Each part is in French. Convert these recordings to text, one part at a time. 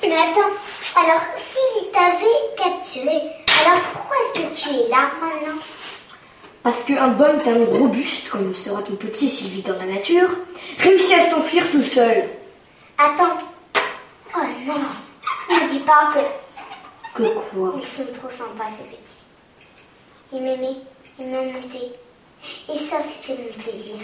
Mais attends, alors s'il t'avait capturé, alors pourquoi est-ce que tu es là maintenant? Parce qu'un bon talon robuste, comme sera ton petit s'il vit dans la nature, réussit à s'enfuir tout seul. Attends. Oh non, ne dis pas que... Que quoi? Ils sont trop sympas ces petits. Ils m'aimaient, ils m'ont monté. Et ça, c'était mon plaisir.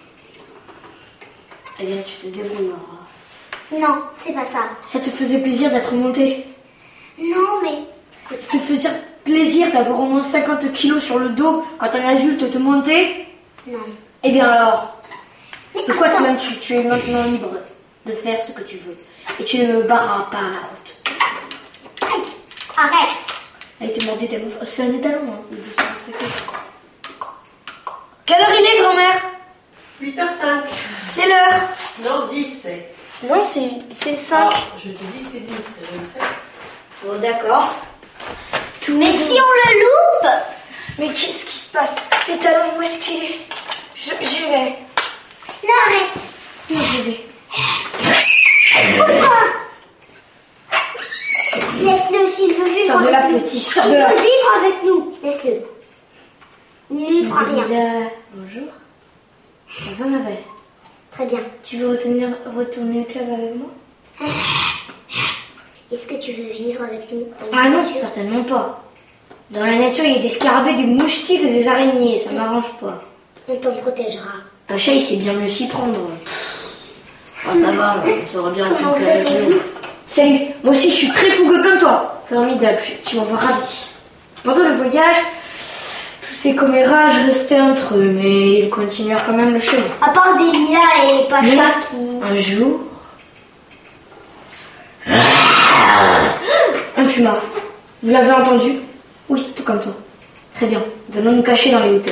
Eh bien, tu te débrouilleras. Non, c'est pas ça. Ça te faisait plaisir d'être monté? Non, mais... Écoute, Ça te faisait plaisir d'avoir au moins 50 kilos sur le dos quand un adulte te montait? non. Eh bien alors, Mais de quoi attends. tu es maintenant libre de faire ce que tu veux. Et tu ne me barreras pas à la route. Aïe, arrête. Elle te mordait tellement fort. C'est un étalon, hein, le 230. Quelle heure il est, grand-mère? 8h05. C'est l'heure. Non, 10 c'est. Non, c'est 5. Ah, je te dis que c'est 10, je le sais. Oh, d'accord. Mais si on le loupe? Mais qu'est-ce qui se passe? L'étalon, où est-ce qu'il est? J'y vais. Non, arrête. Non, j'y vais. Pousse-toi. Laisse-le s'il veut vivre Sors de avec là, nous. petit, sors Il de là. veut vivre avec nous. Laisse-le. Il ne fera rien. Lisa, bonjour. Ça va, ma belle? Très bien. Tu veux retourner au club avec moi? Est-ce que tu veux vivre avec nous dans Ah la non, nature? certainement pas. Dans la nature, il y a des scarabées, des moustiques et des araignées. Ça m'arrange pas. On t'en protégera. Pacha, il sait bien mieux s'y prendre. Ah, ça va, on saura bien Comment qu'on vous fait avec appelez-vous? nous. Salut, moi aussi je suis très fougueux comme toi. Formidable, tu m'en vois ravi. Pendant le voyage, tous ces commérages restaient entre eux, mais ils continuèrent quand même le chemin. À part des lilas et Pacha Mais qui... un jour... Un puma. Vous l'avez entendu? Oui, tout comme toi. Très bien, nous allons nous cacher dans les hauteurs.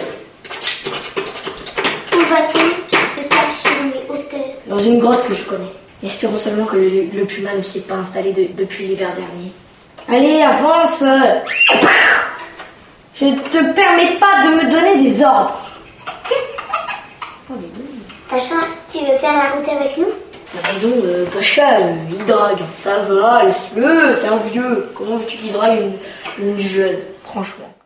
Où va-t-on se cacher dans les hauteurs? Dans une grotte que je connais. Espérons seulement que le puma ne s'est pas installé depuis l'hiver dernier. Allez, avance! Je ne te permets pas de me donner des ordres. Oh, les deux. Pacha, tu veux faire la route avec nous? Ah, dis donc, Pacha, il drague. Ça va, laisse-le, c'est un vieux. Comment veux-tu qu'il drague une jeune? Franchement.